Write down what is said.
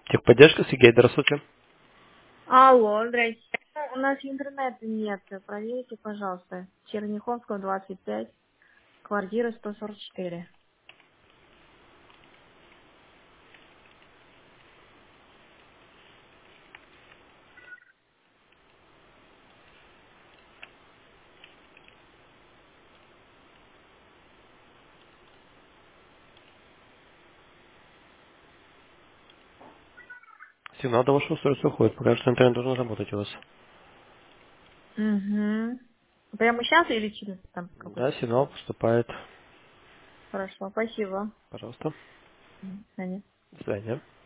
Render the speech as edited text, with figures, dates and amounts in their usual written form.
Техподдержка, Сергей, здравствуйте. Алло, здрасте. У нас интернета нет. Проверьте, пожалуйста. Черняховского, 25, квартира 144. Сигнал до вашего устройства уходит. Пока что интернет должен работать у вас. Угу. Прямо сейчас или через там какой-то Да, сигнал срок? поступает. Хорошо, спасибо. Пожалуйста. До свидания. До свидания.